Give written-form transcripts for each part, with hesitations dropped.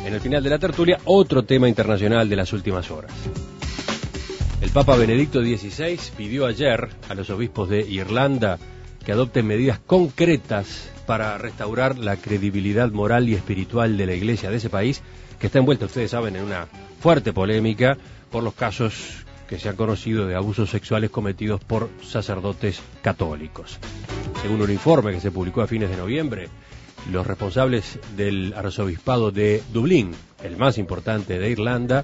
En el final de la tertulia, otro tema internacional de las últimas horas. El Papa Benedicto XVI pidió ayer a los obispos de Irlanda que adopten medidas concretas para restaurar la credibilidad moral y espiritual de la Iglesia de ese país, que está envuelta, ustedes saben, en una fuerte polémica por los casos que se han conocido de abusos sexuales cometidos por sacerdotes católicos. Según un informe que se publicó a fines de noviembre, los responsables del arzobispado de Dublín, el más importante de Irlanda,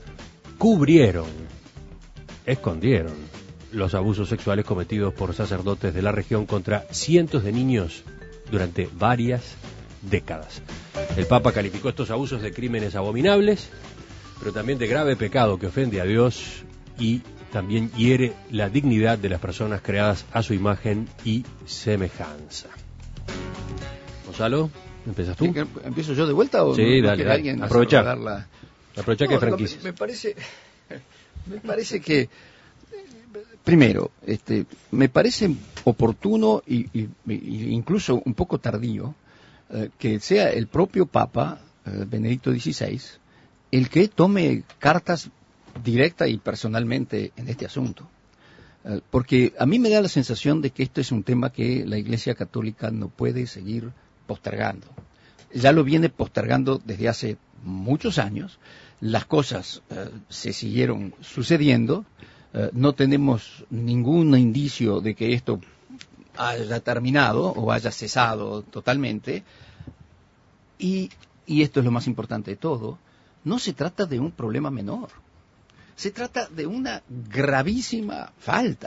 escondieron los abusos sexuales cometidos por sacerdotes de la región contra cientos de niños durante varias décadas. El Papa calificó estos abusos de crímenes abominables, pero también de grave pecado que ofende a Dios y también hiere la dignidad de las personas creadas a su imagen y semejanza. Gonzalo, ¿empiezas tú? ¿Empiezo yo de vuelta o sí, no dale, alguien aprovecha que no, franquicia? Me parece que primero, me parece oportuno y incluso un poco tardío que sea el propio Papa Benedicto XVI el que tome cartas directa y personalmente en este asunto. Porque a mí me da la sensación de que esto es un tema que la Iglesia Católica no puede seguir postergando. Ya lo viene postergando desde hace muchos años. Las cosas se siguieron sucediendo. No tenemos ningún indicio de que esto haya terminado o haya cesado totalmente. Y esto es lo más importante de todo, no se trata de un problema menor. Se trata de una gravísima falta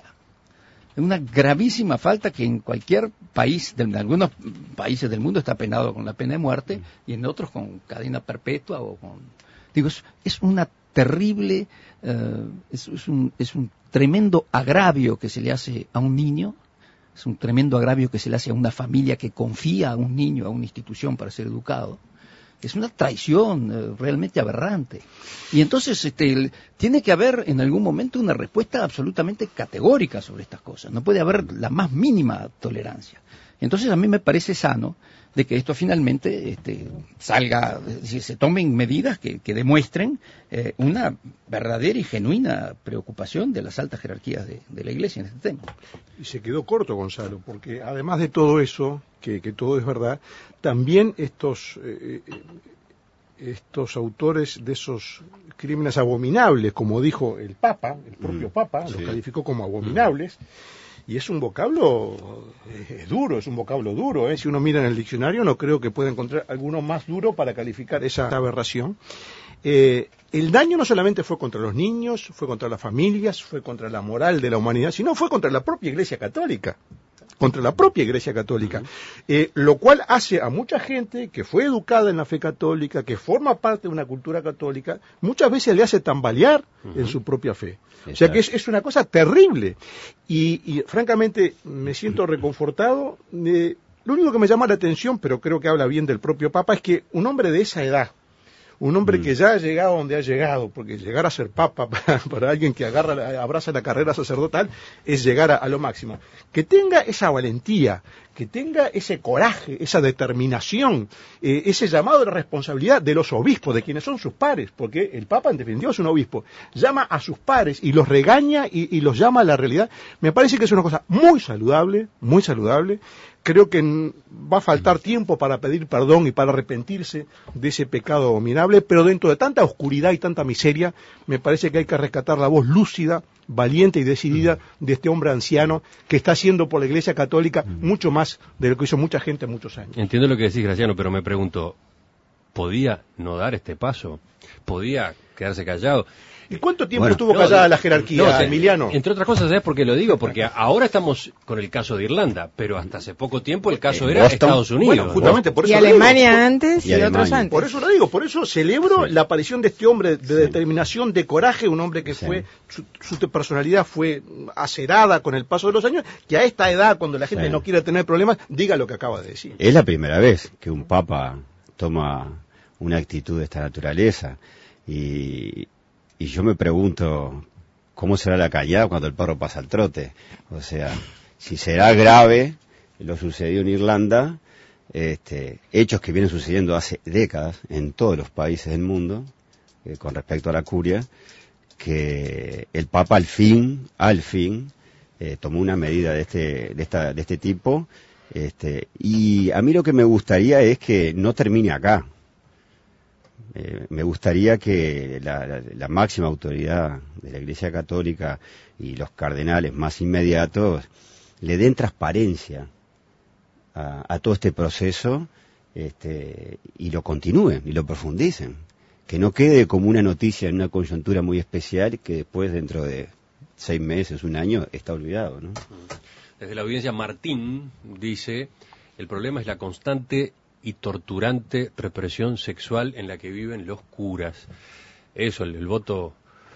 que en cualquier país, en algunos países del mundo está penado con la pena de muerte y en otros con cadena perpetua o con... Digo, es una terrible, es un tremendo agravio que se le hace a un niño, es un tremendo agravio que se le hace a una familia que confía a un niño, a una institución para ser educado. Es una traición realmente aberrante. Y entonces tiene que haber en algún momento una respuesta absolutamente categórica sobre estas cosas. No puede haber la más mínima tolerancia. Entonces a mí me parece sano de que esto finalmente salga, es decir, se tomen medidas que demuestren una verdadera y genuina preocupación de las altas jerarquías de la Iglesia en este tema. Y se quedó corto, Gonzalo, porque además de todo eso, que todo es verdad, también estos autores de esos crímenes abominables, como dijo el Papa, el propio Papa, los calificó como abominables, y es un vocablo duro, es un vocablo duro. Si uno mira en el diccionario, no creo que pueda encontrar alguno más duro para calificar esa aberración. El daño no solamente fue contra los niños, fue contra las familias, fue contra la moral de la humanidad, sino fue contra la propia Iglesia Católica. Lo cual hace a mucha gente que fue educada en la fe católica, que forma parte de una cultura católica, muchas veces le hace tambalear en su propia fe. Exacto. O sea que es una cosa terrible. Y francamente me siento reconfortado. Lo único que me llama la atención, pero creo que habla bien del propio Papa, es que un hombre de esa edad, un hombre que ya ha llegado donde ha llegado, porque llegar a ser papa para alguien que abraza la carrera sacerdotal es llegar a lo máximo, que tenga esa valentía, que tenga ese coraje, esa determinación, ese llamado de responsabilidad de los obispos, de quienes son sus pares, porque el Papa en definitiva es un obispo, llama a sus pares y los regaña y los llama a la realidad. Me parece que es una cosa muy saludable, muy saludable. Creo que va a faltar tiempo para pedir perdón y para arrepentirse de ese pecado abominable, pero dentro de tanta oscuridad y tanta miseria, me parece que hay que rescatar la voz lúcida, valiente y decidida de este hombre anciano que está haciendo por la Iglesia Católica mucho más de lo que hizo mucha gente en muchos años. Entiendo lo que decís, Graciano, pero me pregunto, ¿podía no dar este paso? ¿Podía quedarse callado? ¿Y cuánto tiempo estuvo callada la jerarquía, Emiliano? Entre otras cosas, ¿sabes por qué lo digo? Porque ahora estamos con el caso de Irlanda, pero hasta hace poco tiempo el caso era Estados Unidos. Bueno, justamente por eso y Alemania antes y otros antes. Por eso lo digo, por eso celebro la aparición de este hombre de determinación, de coraje, un hombre que fue, su personalidad fue acerada con el paso de los años, que a esta edad, cuando la gente no quiere tener problemas, diga lo que acaba de decir. Es la primera vez que un papa toma una actitud de esta naturaleza y yo me pregunto cómo será la callada cuando el perro pasa al trote. O sea, si será grave lo sucedido en Irlanda, hechos que vienen sucediendo hace décadas en todos los países del mundo, con respecto a la curia, que el Papa al fin, tomó una medida de este tipo, y a mí lo que me gustaría es que no termine acá. Me gustaría que la máxima autoridad de la Iglesia Católica y los cardenales más inmediatos le den transparencia a todo este proceso, y lo continúen y lo profundicen, que no quede como una noticia en una coyuntura muy especial y que después, dentro de 6 meses, un año, está olvidado, ¿no? Desde la audiencia, Martín dice: el problema es la constante y torturante represión sexual en la que viven los curas. Eso, el voto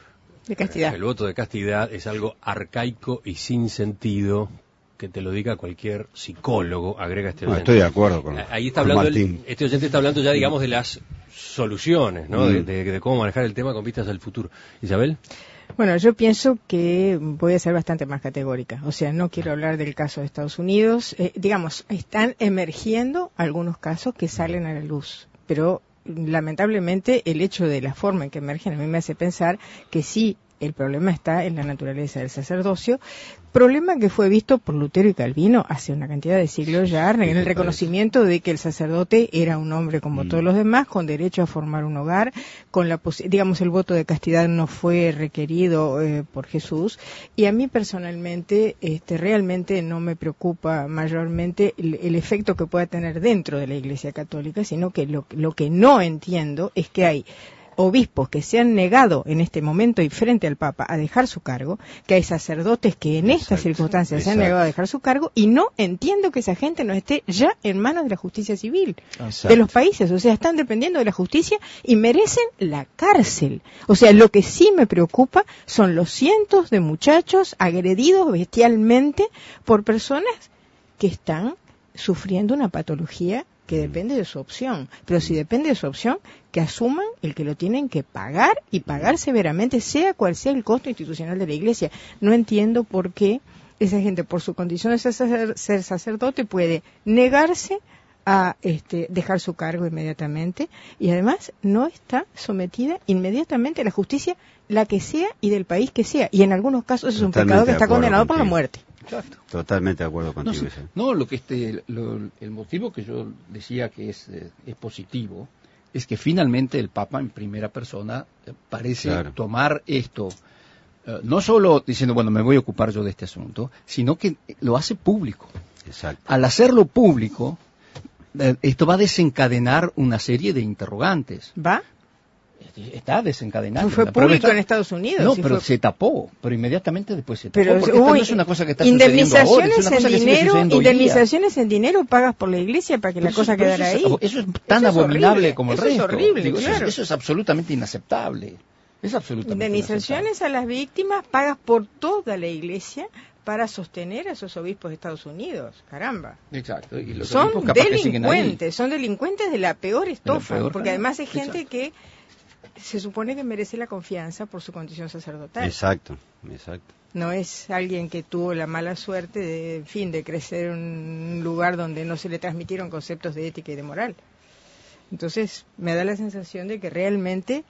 de castidad. El voto de castidad es algo arcaico y sin sentido, que te lo diga cualquier psicólogo, agrega este oyente. Estoy de acuerdo con Ahí está hablando Martín. este oyente está hablando ya, digamos, de las soluciones, ¿no? De cómo manejar el tema con vistas al futuro. Isabel. Bueno, yo pienso que voy a ser bastante más categórica. O sea, no quiero hablar del caso de Estados Unidos. Digamos, están emergiendo algunos casos que salen a la luz, pero lamentablemente el hecho de la forma en que emergen a mí me hace pensar que sí, el problema está en la naturaleza del sacerdocio, problema que fue visto por Lutero y Calvino hace una cantidad de siglos ya, en el reconocimiento de que el sacerdote era un hombre como todos los demás, con derecho a formar un hogar, con la digamos, el voto de castidad no fue requerido por Jesús, y a mí personalmente realmente no me preocupa mayormente el efecto que pueda tener dentro de la Iglesia Católica, sino que lo que no entiendo es que hay obispos que se han negado en este momento y frente al Papa a dejar su cargo, que hay sacerdotes que en estas circunstancias se han negado a dejar su cargo, y no entiendo que esa gente no esté ya en manos de la justicia civil de los países. O sea, están dependiendo de la justicia y merecen la cárcel. O sea, lo que sí me preocupa son los cientos de muchachos agredidos bestialmente por personas que están sufriendo una patología que depende de su opción, pero si depende de su opción, que asuman el que lo tienen que pagar, y pagar severamente, sea cual sea el costo institucional de la Iglesia. No entiendo por qué esa gente, por su condición de ser sacerdote, puede negarse a dejar su cargo inmediatamente, y además no está sometida inmediatamente a la justicia, la que sea y del país que sea, y en algunos casos es un pecado que está condenado por la muerte. Exacto. Totalmente de acuerdo contigo. No, lo que el motivo que yo decía que es positivo es que finalmente el Papa en primera persona parece tomar esto, no solo diciendo, bueno, me voy a ocupar yo de este asunto, sino que lo hace público. Exacto. Al hacerlo público, esto va a desencadenar una serie de interrogantes. ¿Va? Está desencadenado. Fue público en Estados Unidos. No, pero se tapó, pero inmediatamente después se tapó. Pero porque no es una cosa que está sucediendo ahora, es una cosa que sigue sucediendo hoy día. Indemnizaciones en dinero pagas por la Iglesia para que la cosa quedara ahí. Eso es tan abominable como el resto. Eso es horrible, claro. Eso es absolutamente inaceptable. Es absolutamente indemnizaciones a las víctimas pagas por toda la Iglesia para sostener a esos obispos de Estados Unidos. Caramba. Exacto. Y los son obispos capaz que siguen ahí. Son delincuentes de la peor estofa, porque además hay gente Exacto. que se supone que merece la confianza por su condición sacerdotal. Exacto. No es alguien que tuvo la mala suerte de crecer en un lugar donde no se le transmitieron conceptos de ética y de moral. Entonces, me da la sensación de que realmente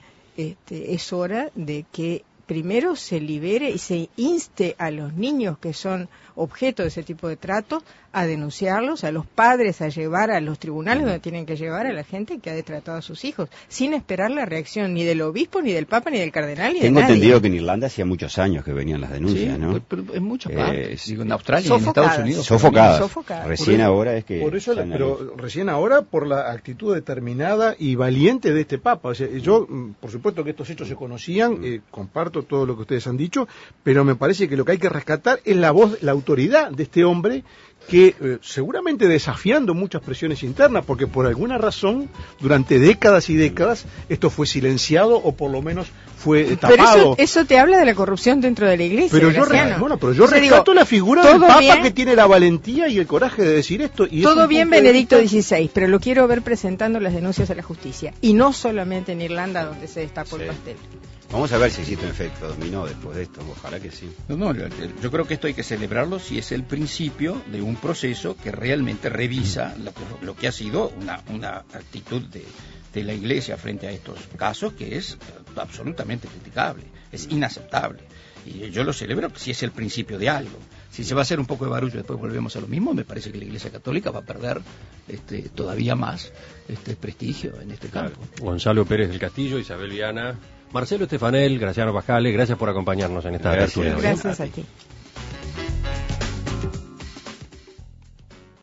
es hora de que primero se libere y se inste a los niños que son objeto de ese tipo de trato a denunciarlos, a los padres a llevar a los tribunales donde tienen que llevar a la gente que ha detratado a sus hijos, sin esperar la reacción ni del obispo, ni del papa, ni del cardenal, ni de nadie. Tengo entendido que en Irlanda hacía muchos años que venían las denuncias, sí, ¿no? Pero en muchas partes, digo, en Australia y en Estados Unidos. Sofocadas. Recién ahora es que... Por eso, pero recién ahora por la actitud determinada y valiente de este Papa. O sea, yo, por supuesto que estos hechos se conocían, comparto todo lo que ustedes han dicho, pero me parece que lo que hay que rescatar es la voz, la autoridad de este hombre que seguramente desafiando muchas presiones internas, porque por alguna razón durante décadas y décadas esto fue silenciado o por lo menos fue tapado. Pero eso te habla de la corrupción dentro de la Iglesia. Pero yo rescato la figura del Papa que tiene la valentía y el coraje de decir esto. Y todo bien, Benedicto XVI, pero lo quiero ver presentando las denuncias a la justicia, y no solamente en Irlanda donde se destapó el pastel. Vamos a ver si existe un efecto dominó después de esto, ojalá que sí. No, yo creo que esto hay que celebrarlo si es el principio de un proceso que realmente revisa lo que ha sido una actitud de la Iglesia frente a estos casos que es absolutamente criticable, es inaceptable. Y yo lo celebro si es el principio de algo. Si se va a hacer un poco de barullo y después volvemos a lo mismo, me parece que la Iglesia Católica va a perder todavía más prestigio en este campo. Gonzalo Pérez del Castillo, Isabel Viana, Marcelo Estefanel, Graciano Bajale, gracias por acompañarnos en esta tertulia. Gracias a ti.